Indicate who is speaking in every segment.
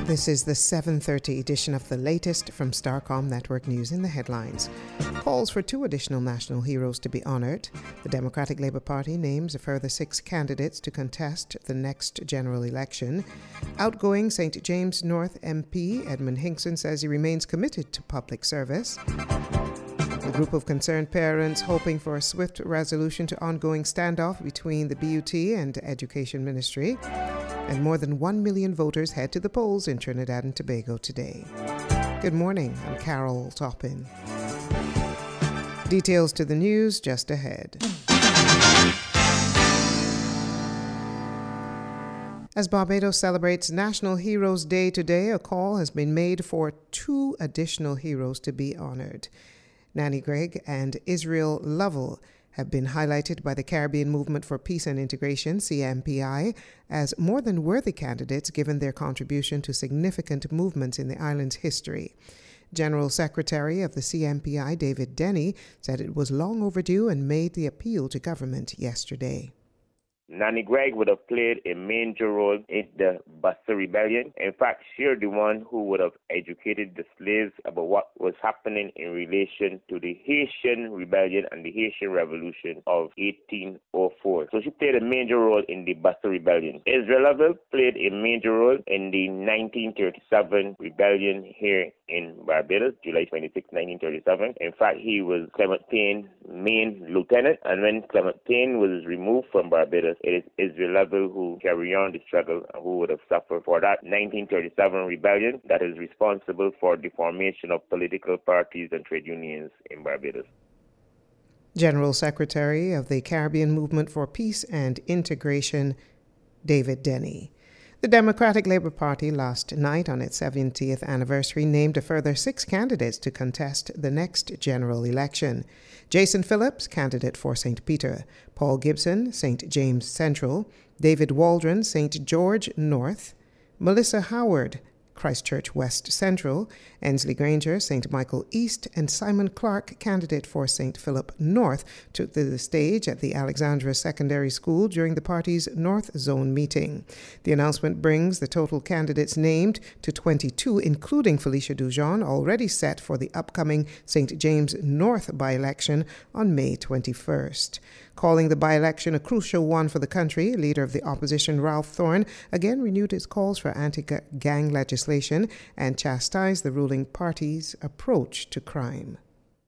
Speaker 1: This is the 7:30 edition of the latest from Starcom Network News in the headlines. Calls for 2 additional national heroes to be honoured. The Democratic Labour Party names a further 6 candidates to contest the next general election. Outgoing St. James North MP Edmund Hinkson says he remains committed to public service. A group of concerned parents hoping for a swift resolution to ongoing standoff between the BUT and Education Ministry. And more than 1 million voters head to the polls in Trinidad and Tobago today. Good morning, I'm Carol Toppin. Details to the news just ahead. As Barbados celebrates National Heroes Day today, a call has been made for 2 additional heroes to be honored. Nanny Gregg and Israel Lovell have been highlighted by the Caribbean Movement for Peace and Integration, CMPI, as more than worthy candidates given their contribution to significant movements in the island's history. General Secretary of the CMPI, David Denny, said it was long overdue and made the appeal to government yesterday.
Speaker 2: Nanny Gregg would have played a major role in the Buster Rebellion. In fact, she's the one who would have educated the slaves about what was happening in relation to the Haitian Rebellion and the Haitian Revolution of 1804. So she played a major role in the Buster Rebellion. Israel Lovell played a major role in the 1937 rebellion here in Barbados, July 26, 1937. In fact, he was Clement Payne's main lieutenant, and when Clement Payne was removed from Barbados, it is Israel Lovell who carried on the struggle and who would have suffered for that 1937 rebellion that is responsible for the formation of political parties and trade unions in Barbados.
Speaker 1: General Secretary of the Caribbean Movement for Peace and Integration, David Denny. The Democratic Labour Party last night on its 70th anniversary named a further 6 candidates to contest the next general election. Jason Phillips, candidate for St. Peter, Paul Gibson, St. James Central, David Waldron, St. George North, Melissa Howard, Christchurch West Central, Ensley Granger, St. Michael East, and Simon Clark, candidate for St. Philip North, took to the stage at the Alexandra Secondary School during the party's North Zone meeting. The announcement brings the total candidates named to 22, including Felicia Dujon, already set for the upcoming St. James North by-election on May 21st. Calling the by-election a crucial one for the country, leader of the opposition Ralph Thorne again renewed his calls for anti-gang legislation and chastised the ruling party's approach to crime.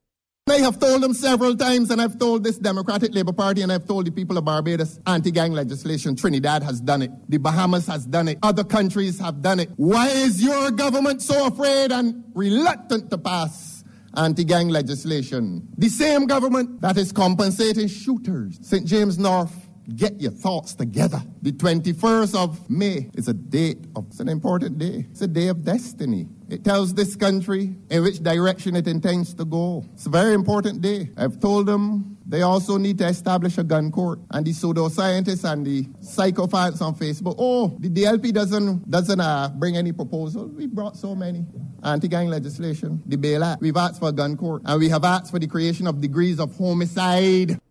Speaker 3: I have told them several times, and I've told this Democratic Labour Party, and I've told the people of Barbados, anti-gang legislation. Trinidad has done it. The Bahamas has done it. Other countries have done it. Why is your government so afraid and reluctant to pass anti-gang legislation? The same government that is compensating shooters. St. James North, get your thoughts together. The 21st of May is it's an important day. It's a day of destiny. It tells this country in which direction it intends to go. It's a very important day. I've told them they also need to establish a gun court. And the pseudoscientists and the psychopaths on Facebook, the DLP doesn't bring any proposal. We brought so many. Anti-gang legislation, the Bail Act. We've asked for a gun court. And we have asked for the creation of degrees of homicide.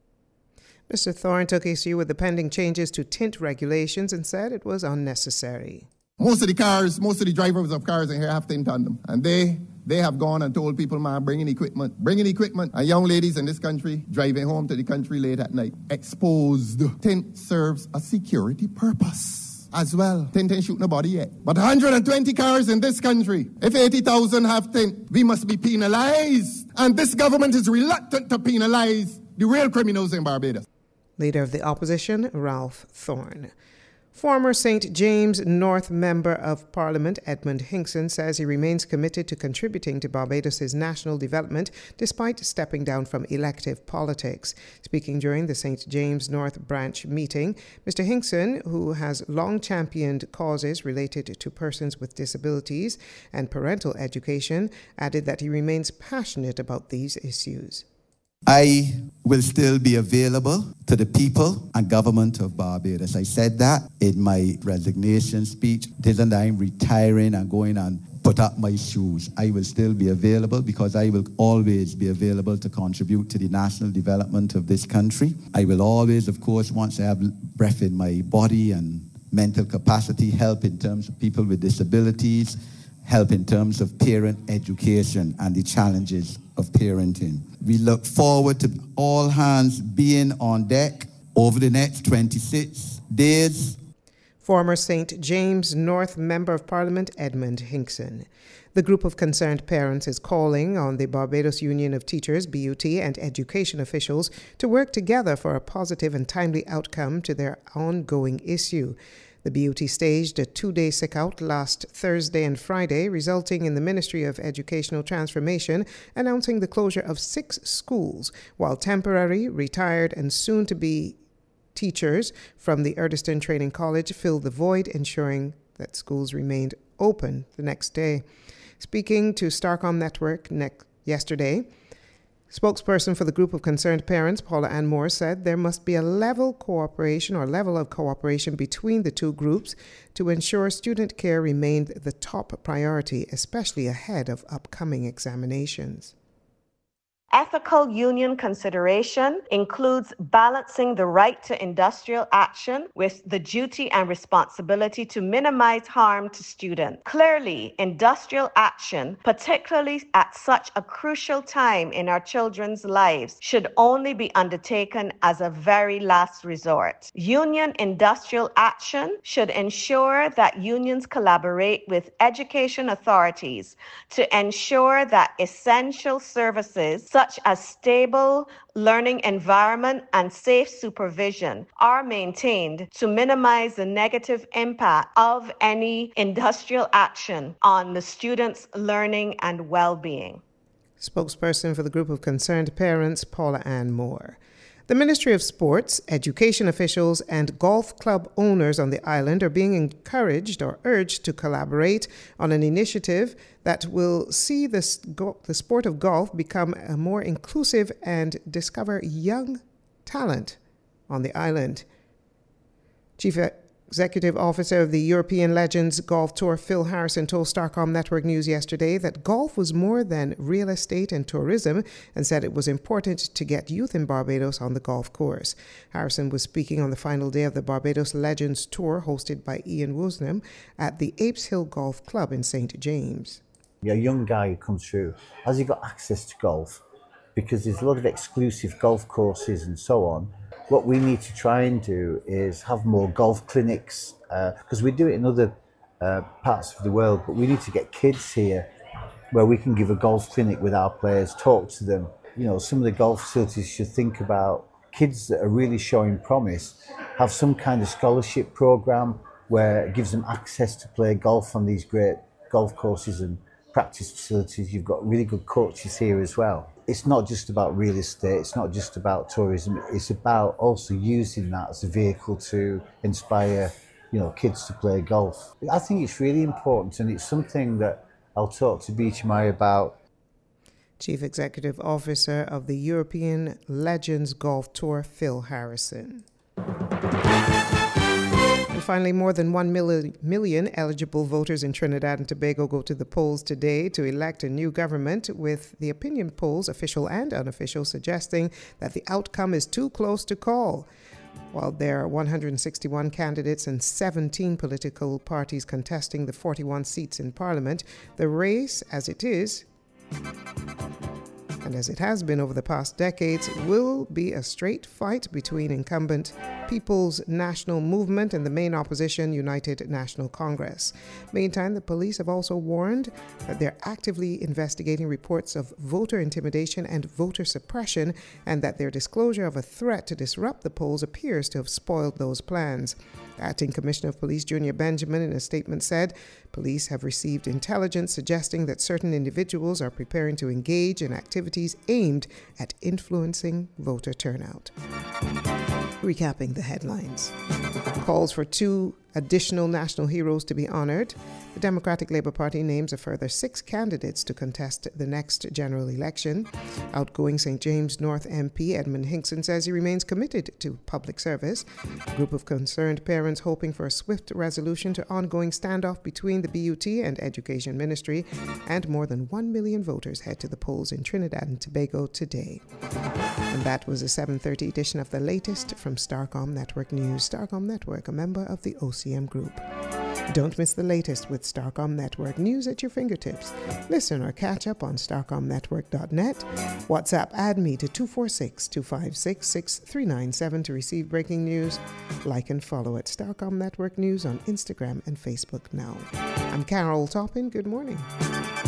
Speaker 1: Mr. Thorne took issue with the pending changes to tint regulations and said it was unnecessary.
Speaker 3: Most of the drivers of cars in here have tint on them. And they have gone and told people, man, bring in equipment. And young ladies in this country driving home to the country late at night, exposed. Tint serves a security purpose as well. Tint ain't shooting nobody yet. But 120 cars in this country, if 80,000 have tint, we must be penalized. And this government is reluctant to penalize the real criminals in Barbados.
Speaker 1: Leader of the opposition, Ralph Thorne. Former St. James North Member of Parliament Edmund Hinkson says he remains committed to contributing to Barbados' national development despite stepping down from elective politics. Speaking during the St. James North branch meeting, Mr. Hinkson, who has long championed causes related to persons with disabilities and parental education, added that he remains passionate about these issues.
Speaker 4: I will still be available to the people and government of Barbados. I said that in my resignation speech. Didn't I'm retiring and going and put up my shoes. I will still be available because I will always be available to contribute to the national development of this country. I will always, of course, once I have breath in my body and mental capacity, help in terms of people with disabilities, help in terms of parent education and the challenges of parenting. We look forward to all hands being on deck over the next 26 days.
Speaker 1: Former St. James North Member of Parliament Edmund Hinkson. The group of concerned parents is calling on the Barbados Union of Teachers, BUT, and education officials to work together for a positive and timely outcome to their ongoing issue. The BUT staged a 2-day sick-out last Thursday and Friday, resulting in the Ministry of Educational Transformation announcing the closure of 6 schools, while temporary, retired, and soon-to-be teachers from the Erdeston Training College filled the void, ensuring that schools remained open the next day. Speaking to Starcom Network yesterday, spokesperson for the group of concerned parents, Paula Ann Moore, said there must be a level of cooperation between the two groups to ensure student care remained the top priority, especially ahead of upcoming examinations.
Speaker 5: Ethical union consideration includes balancing the right to industrial action with the duty and responsibility to minimize harm to students. Clearly, industrial action, particularly at such a crucial time in our children's lives, should only be undertaken as a very last resort. Union industrial action should ensure that unions collaborate with education authorities to ensure that essential services such as stable learning environment and safe supervision are maintained to minimize the negative impact of any industrial action on the students' learning and well-being.
Speaker 1: Spokesperson for the group of concerned parents, Paula Ann Moore. The Ministry of Sports, education officials, and golf club owners on the island are being encouraged or urged to collaborate on an initiative that will see the sport of golf become a more inclusive and discover young talent on the island. Chief Executive Officer of the European Legends Golf Tour, Phil Harrison, told Starcom Network News yesterday that golf was more than real estate and tourism, and said it was important to get youth in Barbados on the golf course. Harrison was speaking on the final day of the Barbados Legends Tour, hosted by Ian Woosnam, at the Apes Hill Golf Club in St. James.
Speaker 6: A young guy who comes through, has he got access to golf? Because there's a lot of exclusive golf courses and so on. What we need to try and do is have more golf clinics, because we do it in other parts of the world, but we need to get kids here where we can give a golf clinic with our players, talk to them. You know, some of the golf facilities should think about kids that are really showing promise, have some kind of scholarship program where it gives them access to play golf on these great golf courses and practice facilities. You've got really good coaches here as well. It's not just about real estate, it's not just about tourism, it's about also using that as a vehicle to inspire, kids to play golf. I think it's really important, and it's something that I'll talk to BHMI about.
Speaker 1: Chief Executive Officer of the European Legends Golf Tour, Phil Harrison. And finally, more than 1 million eligible voters in Trinidad and Tobago go to the polls today to elect a new government, with the opinion polls, official and unofficial, suggesting that the outcome is too close to call. While there are 161 candidates and 17 political parties contesting the 41 seats in Parliament, the race, as it is, and as it has been over the past decades, will be a straight fight between incumbent People's National Movement and the main opposition, United National Congress. Meantime, the police have also warned that they're actively investigating reports of voter intimidation and voter suppression, and that their disclosure of a threat to disrupt the polls appears to have spoiled those plans. Acting Commissioner of Police Junior Benjamin, in a statement, said police have received intelligence suggesting that certain individuals are preparing to engage in activities aimed at influencing voter turnout. Recapping the headlines. Calls for 2 additional national heroes to be honored. The Democratic Labour Party names a further 6 candidates to contest the next general election. Outgoing St. James North MP Edmund Hinkson says he remains committed to public service. A group of concerned parents hoping for a swift resolution to ongoing standoff between the BUT and Education Ministry. And more than 1 million voters head to the polls in Trinidad and Tobago today. And that was a 7:30 edition of the latest from Starcom Network News. Starcom Network, a member of the OC. OCM Group. Don't miss the latest with Starcom Network news at your fingertips. Listen or catch up on starcomnetwork.net. WhatsApp add me to 246-256-6397 to receive breaking news. Like and follow at Starcom Network News on Instagram and Facebook now. I'm Carol Toppin. Good morning.